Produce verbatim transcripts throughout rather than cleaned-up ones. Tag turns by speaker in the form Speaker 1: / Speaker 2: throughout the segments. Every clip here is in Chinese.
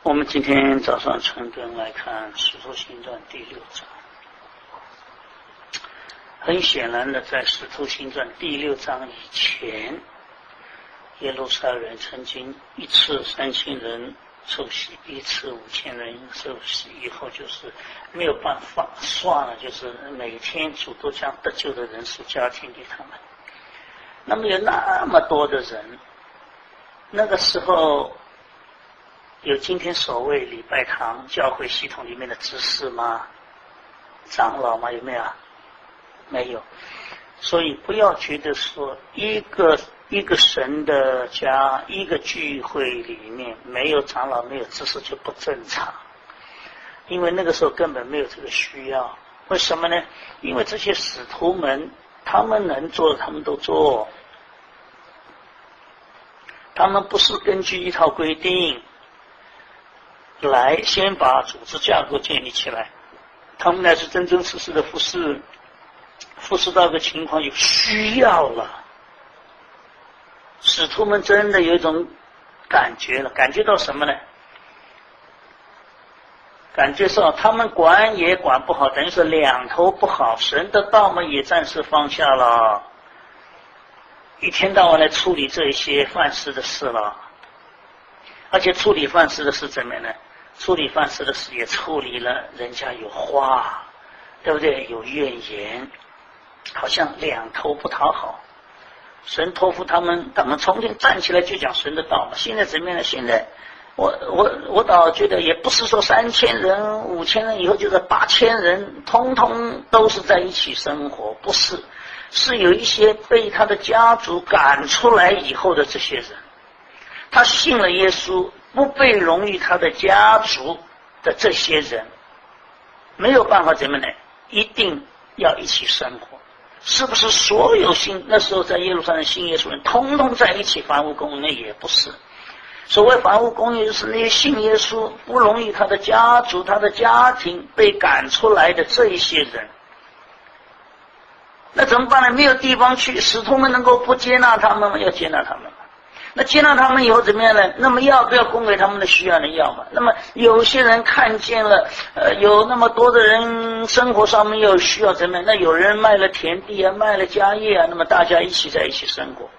Speaker 1: 我们今天早上晨更来看《使徒行传》第六章。很显然的，在《使徒行传》第六章以前，耶路撒冷曾经一次三千人受洗，一次五千人受洗，以后就是没有办法算了，就是每天主都将得救的人数加添给他们。那么有那么多的人，那个时候有今天所谓礼拜堂教会系统里面的执事吗？长老吗？有没有？没有。所以不要觉得说一个一个神的家，一个聚会里面没有长老没有执事就不正常，因为那个时候根本没有这个需要。为什么呢？因为这些使徒们他们能做的他们都做，他们不是根据一套规定来先把组织架构建立起来，他们乃是真真实实的服侍，服侍到个情况有需要了，使徒们真的有一种感觉了，感觉到什么呢？感觉到他们管也管不好，等于说两头不好，神的道嘛也暂时放下了，一天到晚来处理这些犯事的事了，而且处理犯事的事怎么呢？处理犯事的事也处理了，人家有话，对不对？有怨言，好像两头不讨好。神托付他们，他们从前站起来就讲神的道嘛。现在怎么样呢？现在我我我倒觉得也不是说三千人、五千人，以后就是八千人，通通都是在一起生活，不是，是有一些被他的家族赶出来以后的这些人，他信了耶稣，不被荣誉他的家族的这些人，没有办法怎么呢？一定要一起生活。是不是所有信那时候在耶路撒冷信耶稣人通通在一起凡物公用？那也不是。所谓凡物公用，就是那些信耶稣不荣誉他的家族、他的家庭被赶出来的这一些人。那怎么办呢？没有地方去，使徒们能够不接纳他们吗？要接纳他们。那接纳他们以后怎么样呢？那么要不要供给他们的需要呢？要嘛。那么有些人看见了，呃，有那么多的人生活上面有需要怎么样？那有人卖了田地啊，卖了家业啊，那么大家一起在一起生活。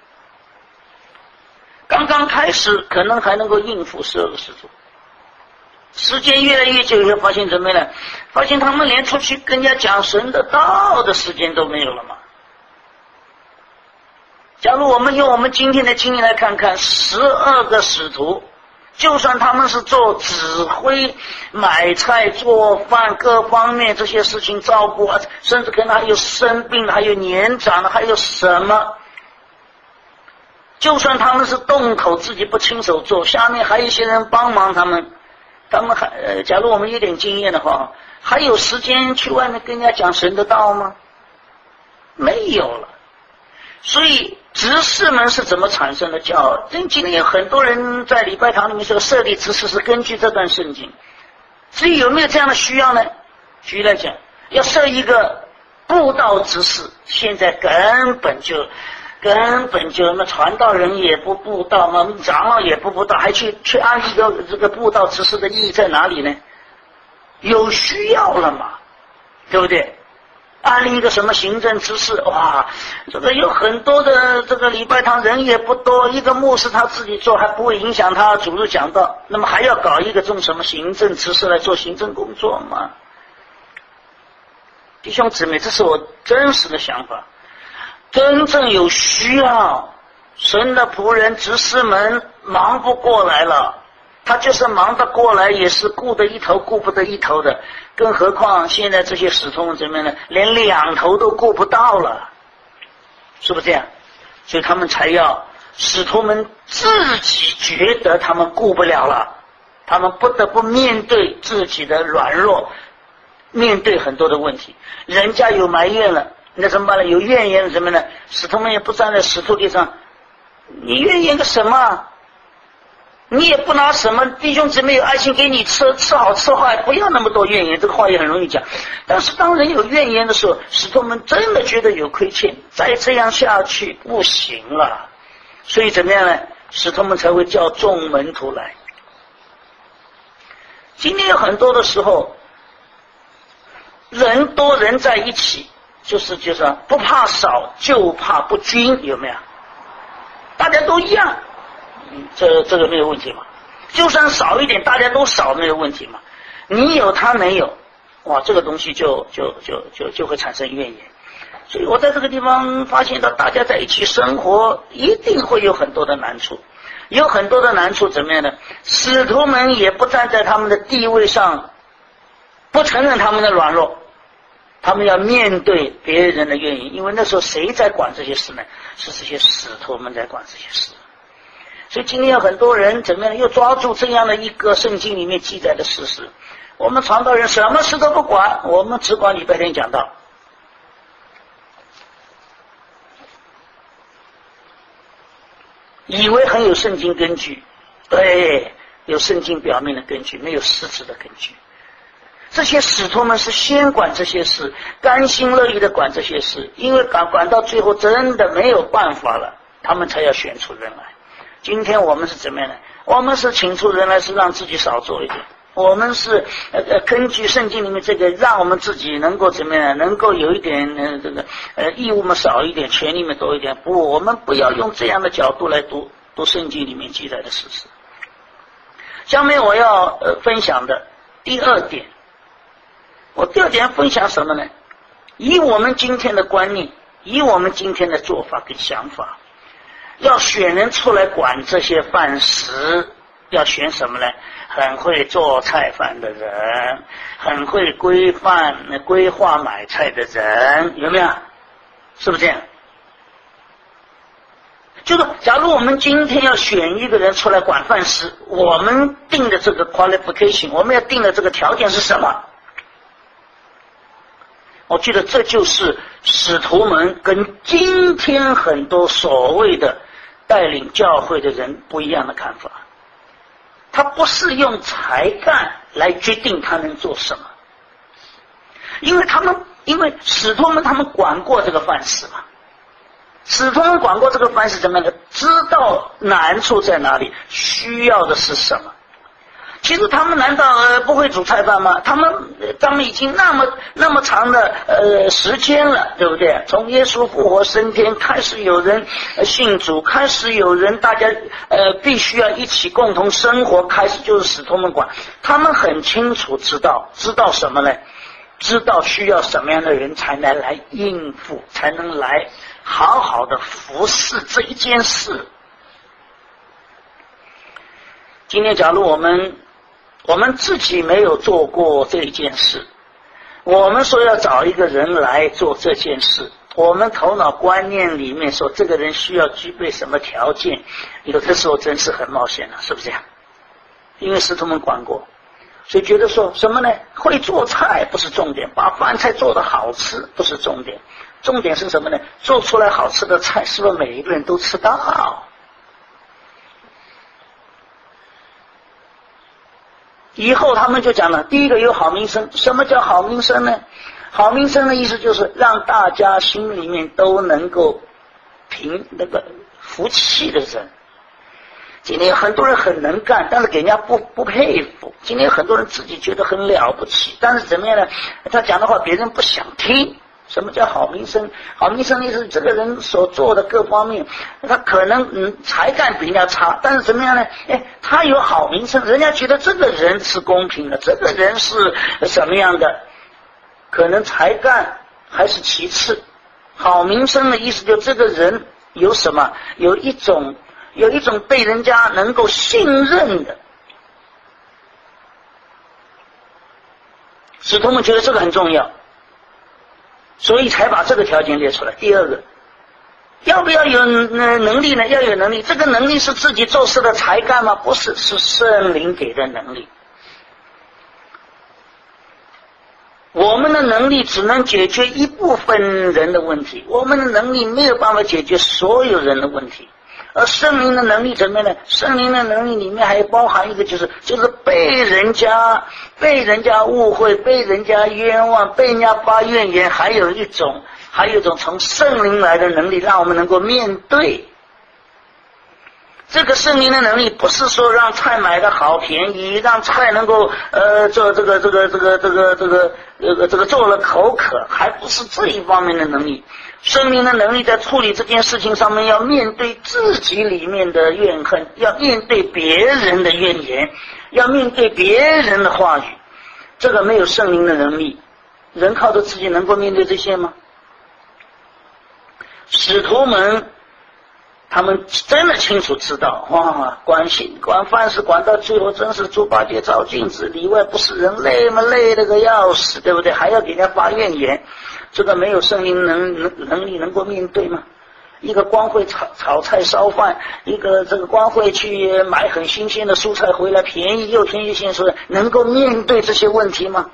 Speaker 1: 刚刚开始可能还能够应付十二个使徒，时间越来越久以后，发现怎么样呢？发现他们连出去跟人家讲神的道的时间都没有了嘛。假如我们用我们今天的经验来看看，十二个使徒，就算他们是做指挥、买菜、做饭各方面这些事情照顾啊，甚至可能还有生病的，还有年长的，还有什么，就算他们是动口自己不亲手做，下面还有一些人帮忙他们，他们还呃，假如我们有点经验的话，还有时间去外面跟人家讲神的道吗？没有了。所以执事们是怎么产生的教？今天有很多人在礼拜堂里面说设立执事是根据这段圣经，至于有没有这样的需要呢？举例来讲，要设一个布道执事，现在根本就根本就那传道人也不布道嘛，长老也不布道，还去去安一个这个布道执事的意义在哪里呢？有需要了嘛，对不对？安立一个什么行政执事，哇，这个有很多的这个礼拜堂人也不多，一个牧师他自己做还不会影响他主日讲道，那么还要搞一个这种什么行政执事来做行政工作吗？弟兄姊妹，这是我真实的想法。真正有需要，神的仆人执事们忙不过来了，他就是忙得过来也是顾得一头顾不得一头的，更何况现在这些使徒们怎么样呢？连两头都顾不到了，是不是这样？所以他们才要使徒们自己觉得他们顾不了了，他们不得不面对自己的软弱，面对很多的问题。人家有埋怨了，那怎么办呢？有怨言了什么呢？使徒们也不站在使徒地上，你怨言个什么？你也不拿什么弟兄姊妹有爱心给你吃，吃好吃坏，不要那么多怨言，这个话也很容易讲。但是当人有怨言的时候，使徒们真的觉得有亏欠，再这样下去不行了，所以怎么样呢？使徒们才会叫众门徒来。 今天有很多的时候，人多人在一起，就是就是不怕少，就怕不均，有没有？大家都一样，这这个没有问题嘛？就算少一点，大家都少，没有问题嘛？你有他没有，哇，这个东西就就就就就会产生怨言。所以我在这个地方发现到，大家在一起生活一定会有很多的难处，有很多的难处怎么样呢？使徒们也不站在他们的地位上，不承认他们的软弱，他们要面对别人的怨言，因为那时候谁在管这些事呢？是这些使徒们在管这些事。所以今天有很多人怎么样，又抓住这样的一个圣经里面记载的事实。我们传道人什么事都不管，我们只管礼拜天讲道。以为很有圣经根据，对，有圣经表面的根据，没有实质的根据。这些使徒们是先管这些事，甘心乐意的管这些事，因为管管到最后真的没有办法了，他们才要选出人来。今天我们是怎么样的？我们是请出人来，是让自己少做一点。我们是呃呃根据圣经里面这个，让我们自己能够怎么样，能够有一点呃这个呃义务嘛少一点，权利嘛多一点。不，我们不要用这样的角度来读读圣经里面记载的事实。下面我要呃分享的第二点，我第二点分享什么呢？以我们今天的观念，以我们今天的做法跟想法，要选人出来管这些饭食，要选什么呢？很会做菜饭的人，很会规范规划买菜的人，有没有？是不是这样？就是假如我们今天要选一个人出来管饭食，我们定的这个 qualification， 我们要定的这个条件是什么？我觉得这就是使徒们跟今天很多所谓的带领教会的人不一样的看法。他不是用才干来决定他能做什么，因为他们因为使徒们他们管过这个饭食嘛，使徒们管过这个饭食怎么样的，知道难处在哪里，需要的是什么。其实他们难道呃不会煮菜饭吗？他们他们已经那么那么长的呃时间了，对不对？从耶稣复活升天开始，有人信主，开始有人大家呃必须要一起共同生活，开始就是使徒们管。他们很清楚知道知道什么呢？知道需要什么样的人才能来应付，才能来好好的服侍这一件事。今天假如我们我们自己没有做过这一件事，我们说要找一个人来做这件事，我们头脑观念里面说这个人需要具备什么条件，有的时候真是很冒险了，是不是这样？因为使徒们管过，所以觉得说什么呢？会做菜不是重点，把饭菜做得好吃不是重点，重点是什么呢？做出来好吃的菜是不是每一个人都吃到？以后他们就讲了，第一个有好名声。什么叫好名声呢？好名声的意思就是让大家心里面都能够凭那个服气的人。今天有很多人很能干，但是给人家不不佩服。今天有很多人自己觉得很了不起，但是怎么样呢？他讲的话别人不想听。什么叫好名声？好名声的意思，这个人所做的各方面，他可能嗯才干比人家差，但是怎么样呢？哎，他有好名声，人家觉得这个人是公平的，这个人是什么样的？可能才干还是其次，好名声的意思就这个人有什么？有一种有一种被人家能够信任的。使徒们觉得这个很重要。所以才把这个条件列出来。第二个，要不要有能力呢？要有能力。这个能力是自己做事的才干吗？不是，是圣灵给的能力。我们的能力只能解决一部分人的问题，我们的能力没有办法解决所有人的问题。而圣灵的能力怎么呢？圣灵的能力里面还包含一个，就是就是被人家被人家误会，被人家冤枉，被人家发怨言，还有一种还有一种从圣灵来的能力，让我们能够面对。 这个圣灵的能力不是说让菜买的好便宜，让菜能够呃做这个这个这个这个这个这个这个做了口渴，还不是这一方面的能力。圣灵的能力在处理这件事情上面，要面对自己里面的怨恨，要面对别人的怨言，要面对别人的话语。这个没有圣灵的能力，人靠着自己能够面对这些吗？使徒们他们真的清楚知道，哇，管信管凡事管到最后，真是猪八戒照镜子，里外不是人，累嘛累了个要死，对不对？还要给人家发怨言，这个没有圣灵能能能力能够面对吗？一个光会炒炒菜烧饭，一个这个光会去买很新鲜的蔬菜回来，便宜又便宜新蔬菜，能够面对这些问题吗？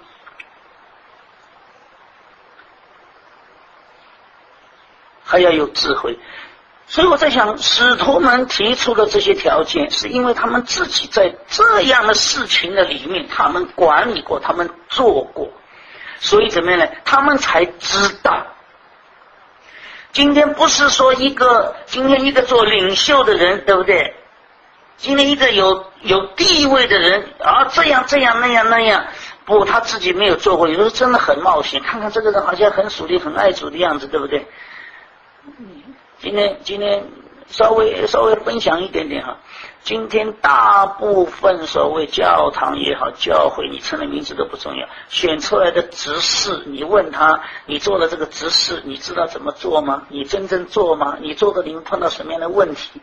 Speaker 1: 还要有智慧。所以我在想，使徒们提出的这些条件，是因为他们自己在这样的事情的里面，他们管理过，他们做过，所以怎么样呢？他们才知道。今天不是说一个今天一个做领袖的人，对不对？今天一个有有地位的人啊，这样这样那样那样，不，他自己没有做过，有时候真的很冒险。看看这个人好像很属灵、很爱主的样子，对不对？今天今天稍微稍微分享一点点哈。今天大部分所谓教堂也好，教会，你称的名字都不重要，选出来的执事，你问他，你做了这个执事，你知道怎么做吗？你真正做吗？你做的你们碰到什么样的问题？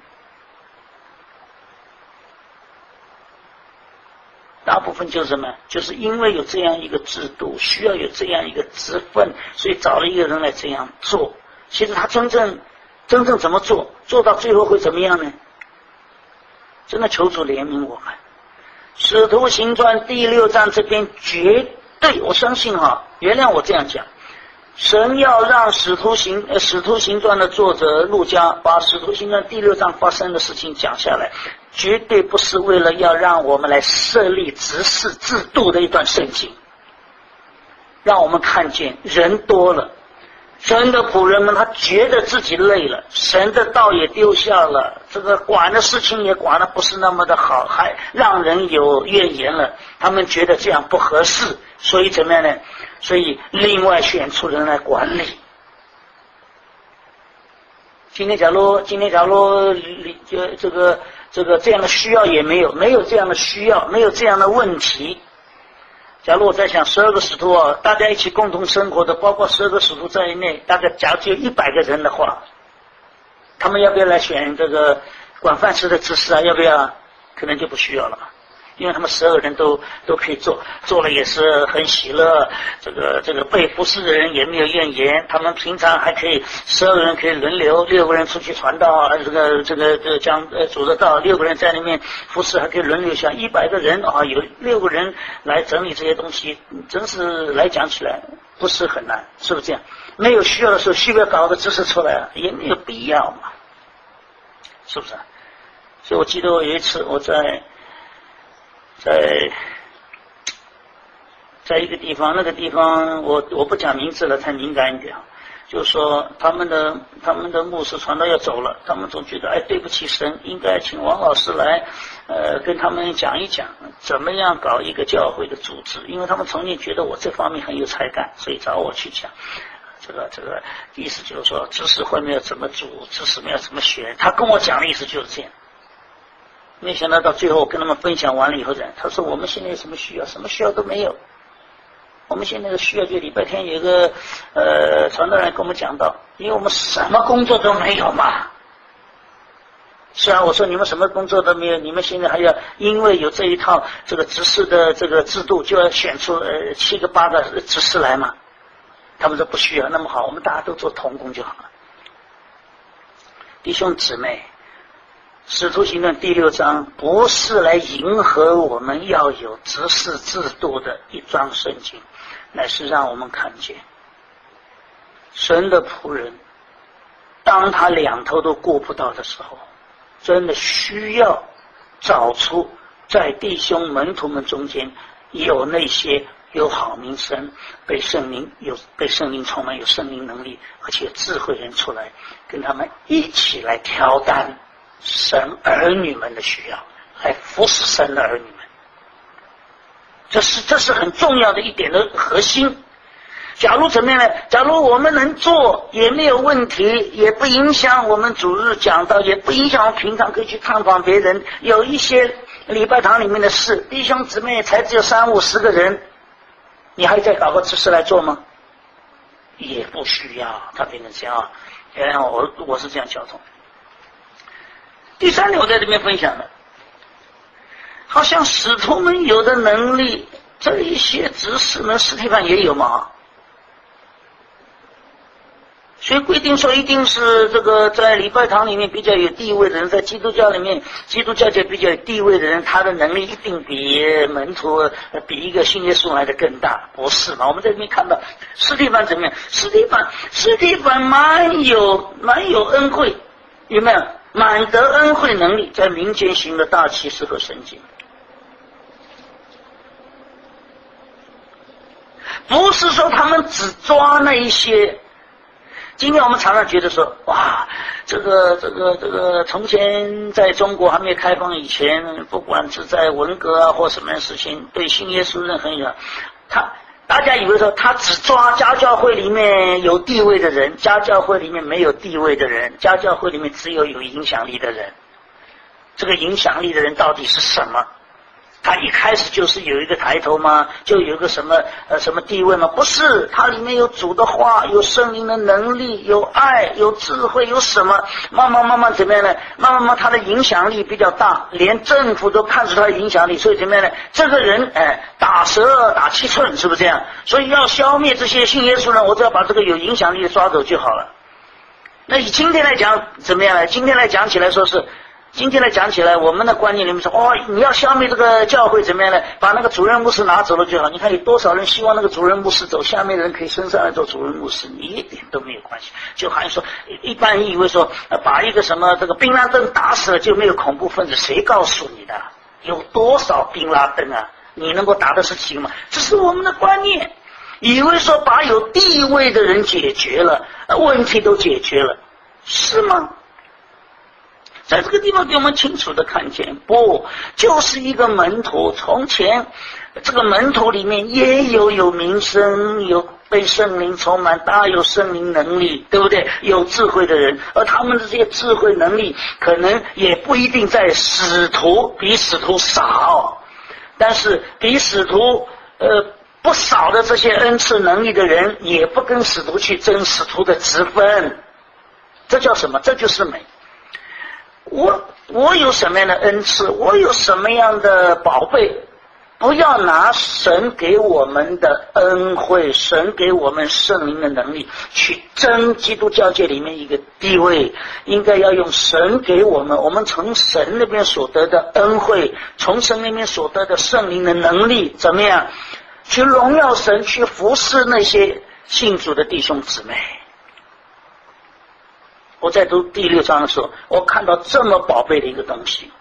Speaker 1: 大部分就是什么？就是因为有这样一个制度，需要有这样一个职分，所以找了一个人来这样做。其实他真正真正怎么做，做到最后会怎么样呢？真的求主怜悯我们。使徒行传第六章这边绝对，我相信哈，原谅我这样讲，神要让使徒行呃使徒行传的作者路加把使徒行传第六章发生的事情讲下来，绝对不是为了要让我们来设立执事制度的一段圣经，让我们看见人多了，神的仆人们他觉得自己累了，神的道也丢下了，这个管的事情也管得不是那么的好，还让人有怨言了，他们觉得这样不合适，所以怎么样呢？所以另外选出人来管理。今天假如今天假如这这个这个这样的需要也没有，没有这样的需要，没有这样的问题。假如我在想十二个使徒啊，大家一起共同生活的，包括十二个使徒在内，大概假如只有一百个人的话，他们要不要来选这个管饭吃的执事啊？要不要？可能就不需要了，因为他们十二个人都都可以做，做了也是很喜乐，这个这个被服侍的人也没有怨言，他们平常还可以十二个人可以轮流，六个人出去传道，这个这个这个讲呃主的道，六个人在那边服侍还可以轮流下，一百个人啊，有六个人来整理这些东西，真是来讲起来不是很难，是不是这样？没有需要的时候，需要搞个知识出来啊，也没有必要嘛，是不是？所以我记得我有一次我在在在一个地方，那个地方我我不讲名字了，太敏感一点。就是说他们的他们的牧师传道要走了，他们总觉得哎对不起神，应该请王老师来呃跟他们讲一讲怎么样搞一个教会的组织，因为他们曾经觉得我这方面很有才干，所以找我去讲。这个这个意思就是说知识会没有怎么组，知识没有怎么学，他跟我讲的意思就是这样。没想到到最后我跟他们分享完了以后，他说我们现在有什么需要？什么需要都没有。我们现在的需要就礼拜天有个呃传道人跟我们讲到，因为我们什么工作都没有嘛。是啊，我说你们什么工作都没有，你们现在还要因为有这一套这个执事的这个制度，就要选出呃七个八个执事来嘛。他们说不需要，那么好，我们大家都做同工就好了。弟兄姊妹，使徒行传第六章不是来迎合我们要有执事制度的一章圣经，乃是让我们看见神的仆人当他两头都顾不到的时候，真的需要找出在弟兄门徒们中间有那些有好名声，被圣灵有被圣灵充满，有圣灵能力而且有智慧人出来，跟他们一起来挑担神儿女们的需要，来服侍神的儿女们。这是这是很重要的一点的核心。假如怎么样呢？假如我们能做也没有问题，也不影响我们主日讲道，也不影响我们平常可以去探访别人。有一些礼拜堂里面的事，弟兄姊妹才只有三五十个人，你还再搞个执事来做吗？也不需要。他变成这样，原来我我是这样交通。第三点，我在这边分享的，好像使徒们有的能力，这一些执事们，司提反也有嘛。所以规定说一定是这个在礼拜堂里面比较有地位的人，在基督教里面基督教界比较有地位的人，他的能力一定比门徒比一个信耶稣来的更大，不是嘛？我们在这边看到司提反怎么样？司提反司提反蛮有蛮有恩惠，有没有？满得恩惠能力，在民间行的大奇事和神迹。不是说他们只抓那一些。今天我们常常觉得说，哇，这个这个这个，从前在中国还没有开放以前，不管是在文革啊或什么样的事情，对信耶稣任何一个，他大家以为说他只抓家教会里面有地位的人，家教会里面没有地位的人，家教会里面只有有影响力的人。这个影响力的人到底是什么？他一开始就是有一个抬头吗？就有一个什么呃什么地位吗？不是，它里面有主的话，有圣灵的能力，有爱，有智慧，有什么？慢慢慢慢怎么样呢？慢慢慢他的影响力比较大，连政府都看出他的影响力，所以怎么样呢？这个人哎，打蛇打七寸，是不是这样？所以要消灭这些信耶稣人，我只要把这个有影响力的抓走就好了。那以今天来讲怎么样呢？今天来讲起来说是。今天来讲起来，我们的观念里面说，哦，你要消灭这个教会怎么样呢？把那个主任牧师拿走了就好。你看有多少人希望那个主任牧师走，下面的人可以升上来做主任牧师，你一点都没有关系。就好像说，一般人以为说，把一个什么这个宾拉登打死了就没有恐怖分子，谁告诉你的？有多少宾拉登啊？你能够打得死几个吗？这是我们的观念，以为说把有地位的人解决了，问题都解决了，是吗？在这个地方给我们清楚的看见，不就是一个门徒，从前这个门徒里面也有有名声，有被圣灵充满，大有圣灵能力，对不对？有智慧的人，而他们的这些智慧能力可能也不一定在使徒比使徒少，但是比使徒呃不少的这些恩赐能力的人，也不跟使徒去争使徒的职分，这叫什么？这就是美。我我有什么样的恩赐，我有什么样的宝贝，不要拿神给我们的恩惠，神给我们圣灵的能力去争基督教界里面一个地位，应该要用神给我们，我们从神那边所得的恩惠，从神那边所得的圣灵的能力，怎么样去荣耀神，去服侍那些信主的弟兄姊妹。我在读第六章的时候，我看到这么宝贝的一个东西。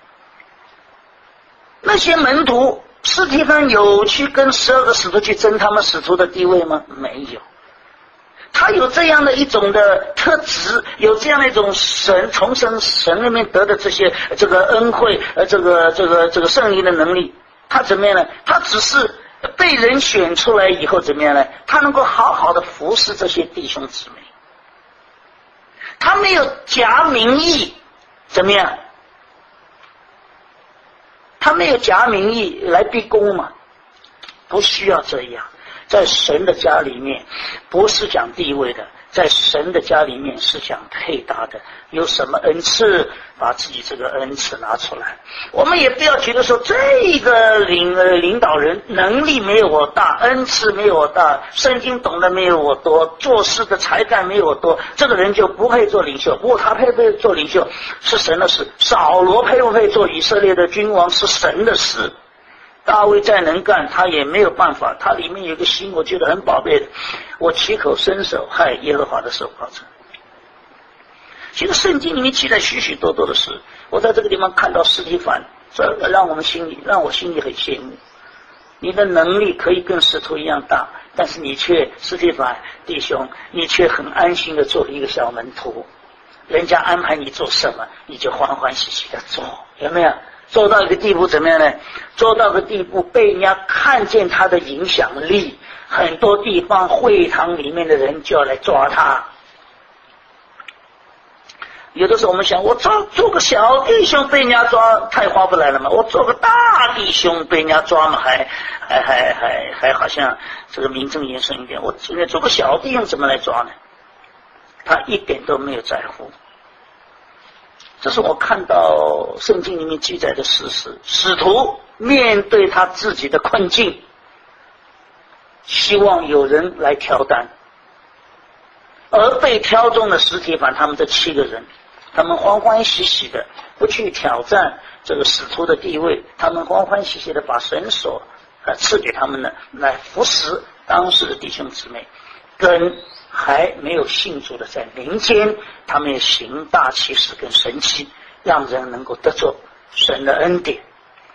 Speaker 1: 那些门徒，司提反有去跟十二个使徒去争他们使徒的地位吗？没有。他有这样的一种的特质，有这样的一种神从神神那边得的这些这个恩惠，呃，这个这个这个圣灵的能力，他怎么样呢？他只是被人选出来以后怎么样呢？他能够好好的服侍这些弟兄姊妹。他没有假名义，怎么样？他没有假名义来逼宫嘛？不需要这样。在神的家里面，不是讲地位的，在神的家里面是讲配搭的。有什么恩赐，把自己这个恩赐拿出来。我们也不要觉得说这个领呃领导人能力没有我大，恩赐没有我大，圣经懂得没有我多，做事的才干没有我多，这个人就不配做领袖。不过他配不配做领袖是神的事，扫罗配不配做以色列的君王是神的事。大卫再能干，他也没有办法。他里面有个心，我觉得很宝贝的。我起口伸手，害耶和华的手高称。其实圣经里面记载许许多多的事。我在这个地方看到司提反，这个让我们心里，让我心里很羡慕。你的能力可以跟使徒一样大，但是你却司提反弟兄，你却很安心的做了一个小门徒。 人家安排你做什么，你就欢欢喜喜的做，有没有？做到一个地步怎么样呢？做到个地步，被人家看见他的影响力，很多地方会堂里面的人就要来抓他。有的时候我们想，我做做个小弟兄被人家抓，太划不来了嘛。我做个大弟兄被人家抓嘛，还还还还还好像这个名正言顺一点。我今天做个小弟兄怎么来抓呢？他一点都没有在乎。这是我看到圣经里面记载的事实。使徒面对他自己的困境，希望有人来挑担，而被挑中的司提反他们这七个人，他们欢欢喜喜的不去挑战这个使徒的地位，他们欢欢喜喜的把神所呃赐给他们的来服侍当时的弟兄姊妹，跟还没有信主的在民间，他们也行大奇事跟神奇，让人能够得着神的恩典。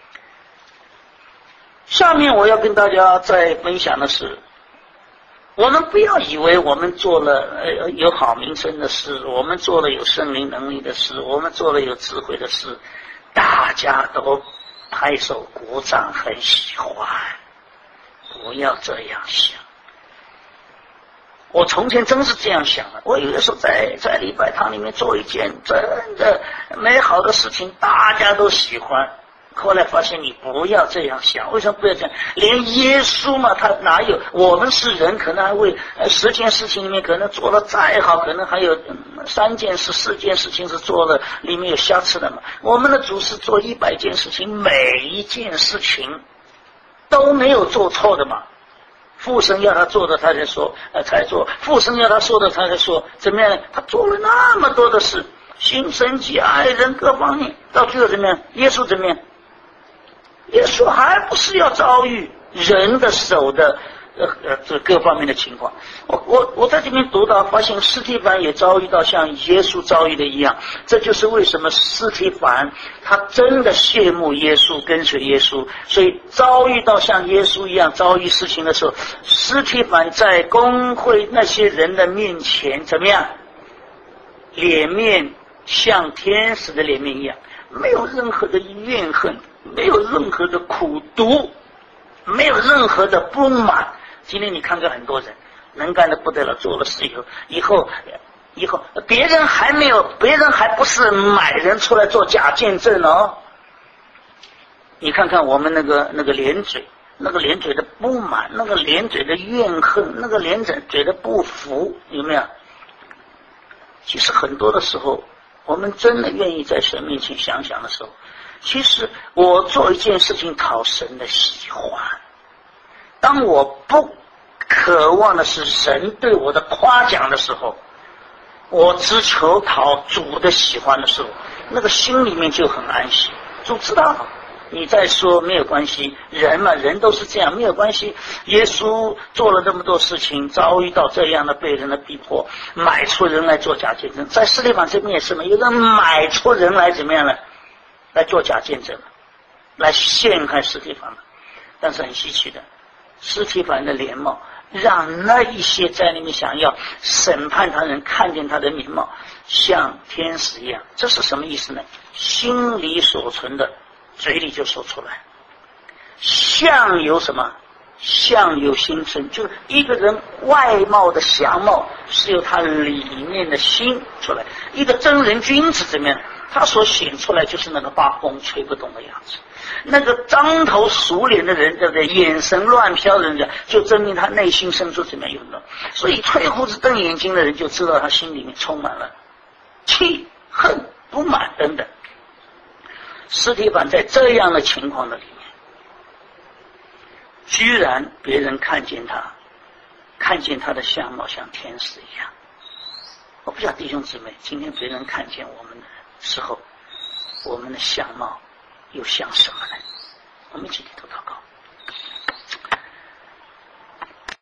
Speaker 1: 下面我要跟大家再分享的是，我们不要以为我们做了呃有好名声的事，我们做了有圣灵能力的事，我们做了有智慧的事，大家都拍手鼓掌很喜欢。不要这样想。我从前真是这样想的，我有的时候在在礼拜堂里面做一件真的美好的事情，大家都喜欢。后来发现你不要这样想，为什么不要这样？连耶稣嘛，他哪有？我们是人，可能还为十件事情里面可能做得再好，可能还有三件事、四件事情是做了里面有瑕疵的嘛。我们的主是做一百件事情，每一件事情都没有做错的嘛。父神要他做的他才说呃才做，父神要他说的他才说，怎么样？他做了那么多的事，行神迹爱人各方面，到最后怎么样？耶稣怎么样？耶稣还不是要遭遇人的手的呃呃这各方面的情况。我我我在这边读到，发现司提反也遭遇到像耶稣遭遇的一样。这就是为什么司提反他真的羡慕耶稣，跟随耶稣，所以遭遇到像耶稣一样遭遇事情的时候，司提反在公会那些人的面前怎么样？脸面像天使的脸面一样，没有任何的怨恨，没有任何的苦毒，没有任何的不满。今天你看看很多人能干的不得了，做了事以后以后以后别人还没有，别人还不是买人出来做假见证哦。你看看我们那个那个连嘴，那个连嘴的不满，那个连嘴的怨恨，那个连嘴的不服，有没有？其实很多的时候，我们真的愿意在神面前想想的时候，其实我做一件事情讨神的喜欢。当我不渴望的是神对我的夸奖的时候，我只求讨主的喜欢的时候，那个心里面就很安息。主知道你再说没有关系，人嘛，人都是这样，没有关系。耶稣做了那么多事情，遭遇到这样的被人的逼迫，买出人来做假见证。在司提反这边也是嘛，有人买出人来怎么样呢？来做假见证，来陷害司提反。但是很稀奇的，司提反的脸貌让那一些在里面想要审判他人看见他的面貌像天使一样。这是什么意思呢？心里所存的嘴里就说出来。相由什么？相由心生，就是一个人外貌的相貌是由他里面的心出来。一个真人君子怎么样？他所显出来就是那个八风吹不动的样子。那个张头鼠脸的人，对不对？眼神乱飘的人，就证明他内心深处怎么样有的。所以吹胡子瞪眼睛的人就知道他心里面充满了气、恨、不满等等。司提反在这样的情况的里面，居然别人看见他，看见他的相貌像天使一样。我不知道弟兄姊妹，今天别人看见我们的时候，我们的相貌又像什么呢？我们一起低头祷告。